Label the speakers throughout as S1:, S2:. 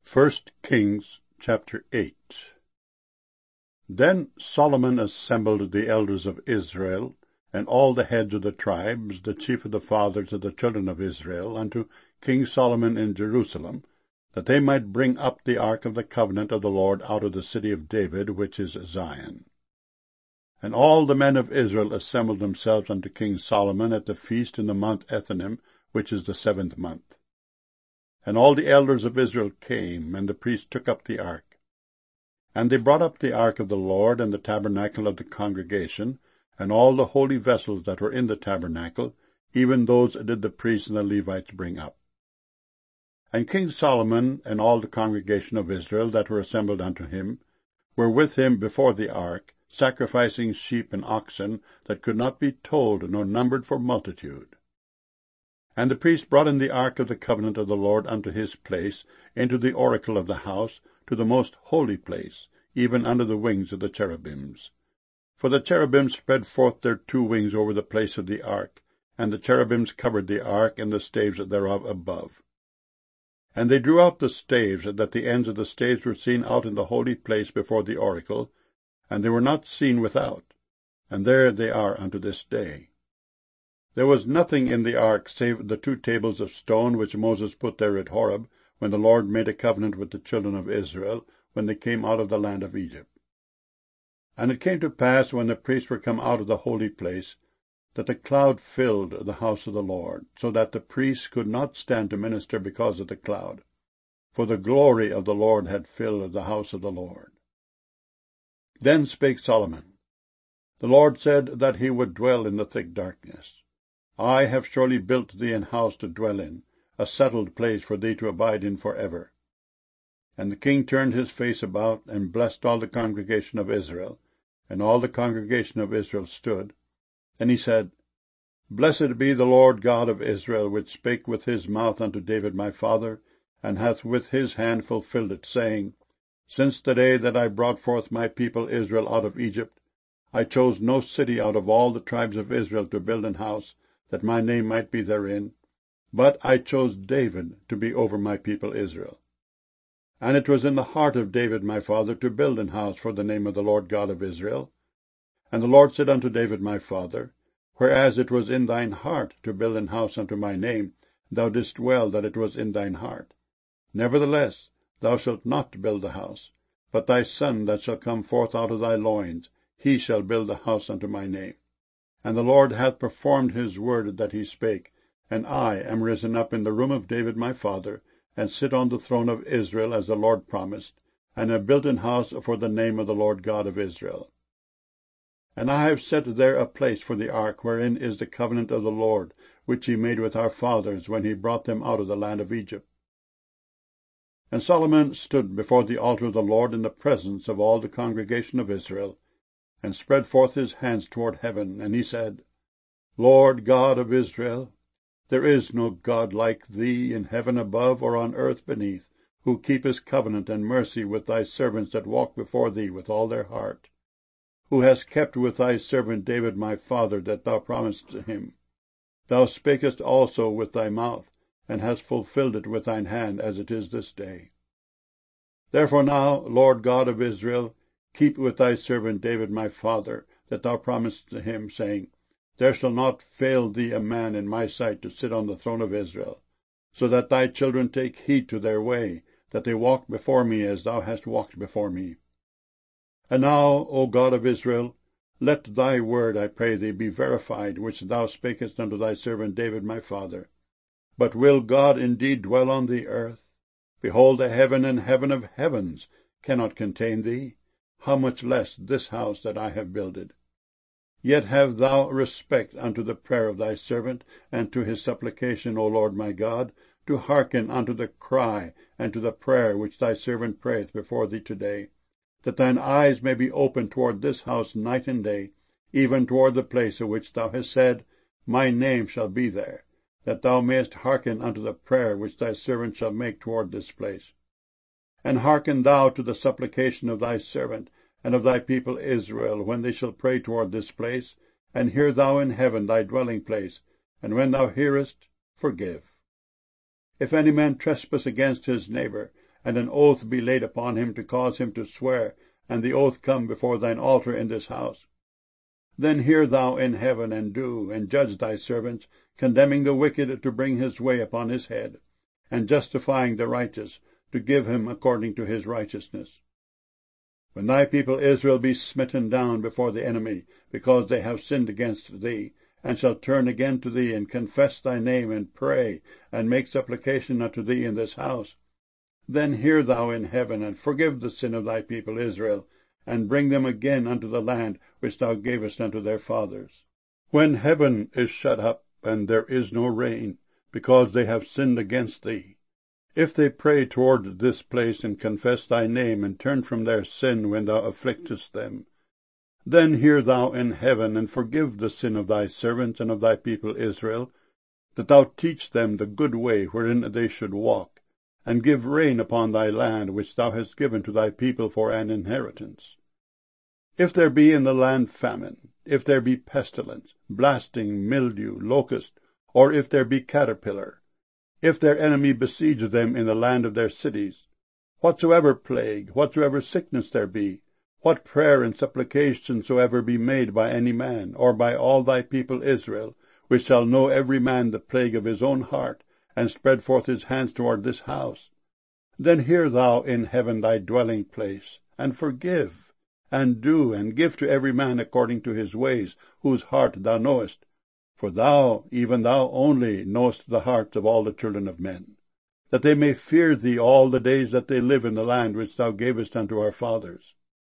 S1: 1 Kings chapter 8. Then Solomon assembled the elders of Israel, and all the heads of the tribes, the chief of the fathers of the children of Israel, unto King Solomon in Jerusalem, that they might bring up the ark of the covenant of the Lord out of the city of David, which is Zion. And all the men of Israel assembled themselves unto King Solomon at the feast in the month Ethanim, which is the 7th month. And all the elders of Israel came, and the priests took up the ark. And they brought up the ark of the Lord, and the tabernacle of the congregation, and all the holy vessels that were in the tabernacle, even those did the priests and the Levites bring up. And King Solomon and all the congregation of Israel that were assembled unto him were with him before the ark, sacrificing sheep and oxen that could not be told nor numbered for multitude. And the priest brought in the ark of the covenant of the Lord unto his place, into the oracle of the house, to the most holy place, even under the wings of the cherubims. For the cherubims spread forth their two wings over the place of the ark, and the cherubims covered the ark and the staves thereof above. And they drew out the staves, that the ends of the staves were seen out in the holy place before the oracle, and they were not seen without, and there they are unto this day. There was nothing in the ark save the 2 tables of stone which Moses put there at Horeb, when the Lord made a covenant with the children of Israel, when they came out of the land of Egypt. And it came to pass, when the priests were come out of the holy place, that the cloud filled the house of the Lord, so that the priests could not stand to minister because of the cloud, for the glory of the Lord had filled the house of the Lord. Then spake Solomon, The Lord said that he would dwell in the thick darkness. I have surely built thee an house to dwell in, a settled place for thee to abide in for ever. And the king turned his face about, and blessed all the congregation of Israel. And all the congregation of Israel stood. And he said, Blessed be the Lord God of Israel, which spake with his mouth unto David my father, and hath with his hand fulfilled it, saying, Since the day that I brought forth my people Israel out of Egypt, I chose no city out of all the tribes of Israel to build an house, that my name might be therein, but I chose David to be over my people Israel. And it was in the heart of David my father to build an house for the name of the Lord God of Israel. And the Lord said unto David my father, Whereas it was in thine heart to build an house unto my name, thou didst well that it was in thine heart. Nevertheless, thou shalt not build the house, but thy son that shall come forth out of thy loins, he shall build the house unto my name. And the Lord hath performed his word that he spake, and I am risen up in the room of David my father, and sit on the throne of Israel as the Lord promised, and have built an house for the name of the Lord God of Israel. And I have set there a place for the ark, wherein is the covenant of the Lord, which he made with our fathers when he brought them out of the land of Egypt. And Solomon stood before the altar of the Lord in the presence of all the congregation of Israel, and spread forth his hands toward heaven, and he said, Lord God of Israel, there is no God like thee in heaven above or on earth beneath, who keepest covenant and mercy with thy servants that walk before thee with all their heart, who hast kept with thy servant David my father that thou promised to him. Thou spakest also with thy mouth, and hast fulfilled it with thine hand, as it is this day. Therefore now, Lord God of Israel, keep with thy servant David my father, that thou promised to him, saying, There shall not fail thee a man in my sight to sit on the throne of Israel, so that thy children take heed to their way, that they walk before me as thou hast walked before me. And now, O God of Israel, let thy word, I pray thee, be verified, which thou spakest unto thy servant David my father. But will God indeed dwell on the earth? Behold, the heaven and heaven of heavens cannot contain thee. How much less this house that I have builded? Yet have thou respect unto the prayer of thy servant, and to his supplication, O Lord my God, to hearken unto the cry and to the prayer which thy servant prayeth before thee today, that thine eyes may be open toward this house night and day, even toward the place of which thou hast said, My name shall be there, that thou mayest hearken unto the prayer which thy servant shall make toward this place. And hearken thou to the supplication of thy servant, and of thy people Israel, when they shall pray toward this place, and hear thou in heaven thy dwelling place, and when thou hearest, forgive. If any man trespass against his neighbor, and an oath be laid upon him to cause him to swear, and the oath come before thine altar in this house. Then hear thou in heaven, and do, and judge thy servants, condemning the wicked to bring his way upon his head, and justifying the righteous, to give him according to his righteousness. When thy people Israel be smitten down before the enemy, because they have sinned against thee, and shall turn again to thee, and confess thy name, and pray, and make supplication unto thee in this house, then hear thou in heaven, and forgive the sin of thy people Israel, and bring them again unto the land which thou gavest unto their fathers. When heaven is shut up, and there is no rain, because they have sinned against thee, if they pray toward this place, and confess thy name, and turn from their sin when thou afflictest them, then hear thou in heaven, and forgive the sin of thy servants and of thy people Israel, that thou teach them the good way wherein they should walk, and give rain upon thy land which thou hast given to thy people for an inheritance. If there be in the land famine, if there be pestilence, blasting, mildew, locust, or if there be caterpillar, if their enemy besiege them in the land of their cities, whatsoever plague, whatsoever sickness there be, what prayer and supplication soever be made by any man, or by all thy people Israel, which shall know every man the plague of his own heart, and spread forth his hands toward this house, then hear thou in heaven thy dwelling place, and forgive, and do, and give to every man according to his ways, whose heart thou knowest. For thou, even thou only, knowest the hearts of all the children of men, that they may fear thee all the days that they live in the land which thou gavest unto our fathers.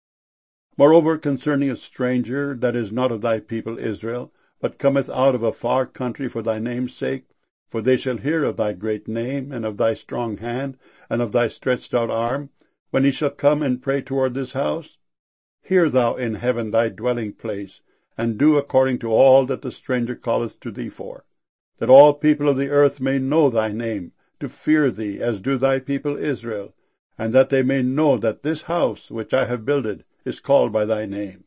S1: Moreover, concerning a stranger that is not of thy people Israel, but cometh out of a far country for thy name's sake, for they shall hear of thy great name, and of thy strong hand, and of thy stretched out arm, when he shall come and pray toward this house, hear thou in heaven thy dwelling place, and do according to all that the stranger calleth to thee for, that all people of the earth may know thy name, to fear thee, as do thy people Israel, and that they may know that this house which I have builded is called by thy name.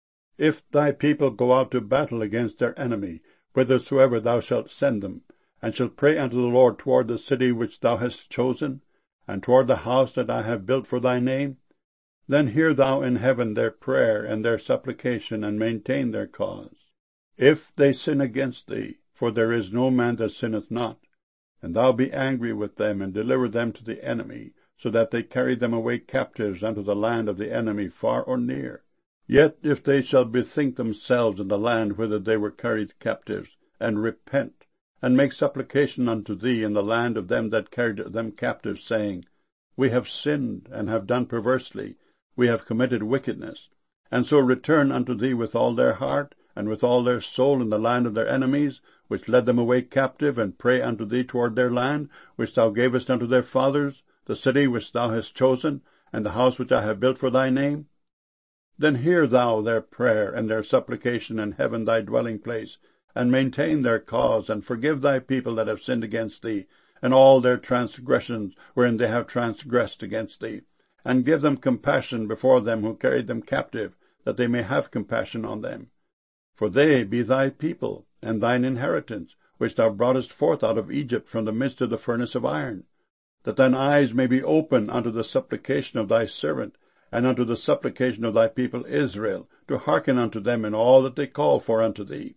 S1: If thy people go out to battle against their enemy, whithersoever thou shalt send them, and shall pray unto the Lord toward the city which thou hast chosen, and toward the house that I have built for thy name, then hear thou in heaven their prayer and their supplication, and maintain their cause. If they sin against thee, for there is no man that sinneth not, and thou be angry with them, and deliver them to the enemy, so that they carry them away captives unto the land of the enemy, far or near. Yet if they shall bethink themselves in the land whither they were carried captives, and repent, and make supplication unto thee in the land of them that carried them captives, saying, We have sinned, and have done perversely, we have committed wickedness, and so return unto thee with all their heart, and with all their soul in the land of their enemies, which led them away captive, and pray unto thee toward their land, which thou gavest unto their fathers, the city which thou hast chosen, and the house which I have built for thy name, then hear thou their prayer and their supplication in heaven thy dwelling place, and maintain their cause, and forgive thy people that have sinned against thee, and all their transgressions wherein they have transgressed against thee, and give them compassion before them who carried them captive, that they may have compassion on them. For they be thy people, and thine inheritance, which thou broughtest forth out of Egypt from the midst of the furnace of iron, that thine eyes may be open unto the supplication of thy servant, and unto the supplication of thy people Israel, to hearken unto them in all that they call for unto thee.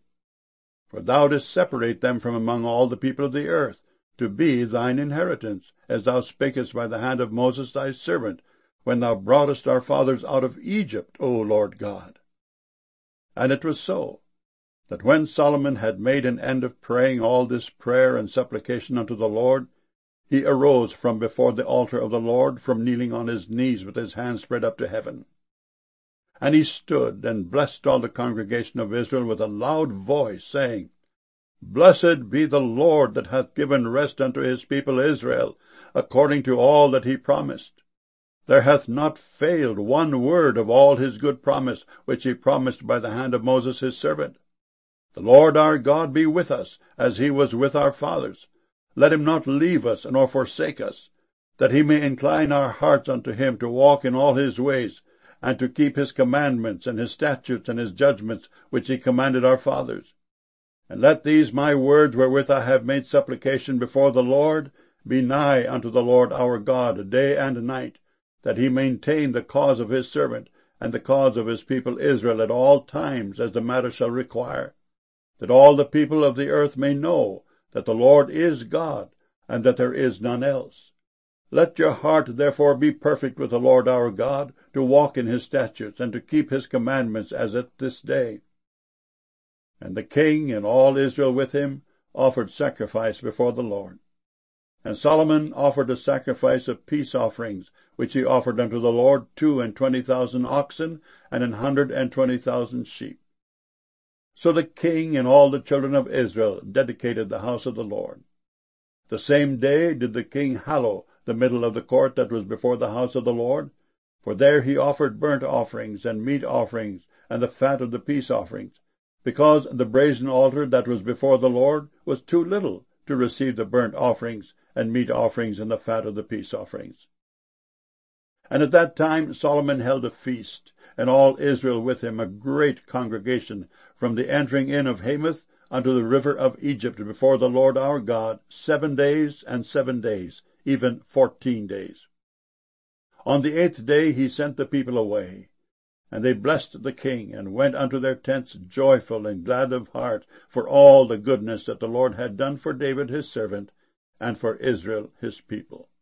S1: For thou didst separate them from among all the people of the earth, to be thine inheritance, as thou spakest by the hand of Moses thy servant, when thou broughtest our fathers out of Egypt, O Lord God. And it was so, that when Solomon had made an end of praying all this prayer and supplication unto the Lord, he arose from before the altar of the Lord, from kneeling on his knees with his hands spread up to heaven. And he stood and blessed all the congregation of Israel with a loud voice, saying, Blessed be the Lord that hath given rest unto his people Israel, according to all that he promised. There hath not failed one word of all his good promise, which he promised by the hand of Moses his servant. The Lord our God be with us, as he was with our fathers. Let him not leave us, nor forsake us, that he may incline our hearts unto him to walk in all his ways, and to keep his commandments, and his statutes, and his judgments, which he commanded our fathers. And let these my words wherewith I have made supplication before the Lord, be nigh unto the Lord our God day and night, that he maintain the cause of his servant, and the cause of his people Israel at all times, as the matter shall require, that all the people of the earth may know that the Lord is God, and that there is none else. Let your heart therefore be perfect with the Lord our God, to walk in his statutes, and to keep his commandments as at this day. And the king and all Israel with him offered sacrifice before the Lord. And Solomon offered a sacrifice of peace offerings, which he offered unto the Lord 22,000 oxen, and 120,000 sheep. So the king and all the children of Israel dedicated the house of the Lord. The same day did the king hallow the middle of the court that was before the house of the Lord, for there he offered burnt offerings and meat offerings, and the fat of the peace offerings, because the brazen altar that was before the Lord was too little to receive the burnt offerings and meat offerings and the fat of the peace offerings. And at that time Solomon held a feast, and all Israel with him, a great congregation, from the entering in of Hamath unto the river of Egypt before the Lord our God, 7 days and 7 days, even 14 days. On the 8th day he sent the people away, and they blessed the king, and went unto their tents joyful and glad of heart, for all the goodness that the Lord had done for David his servant, and for Israel his people.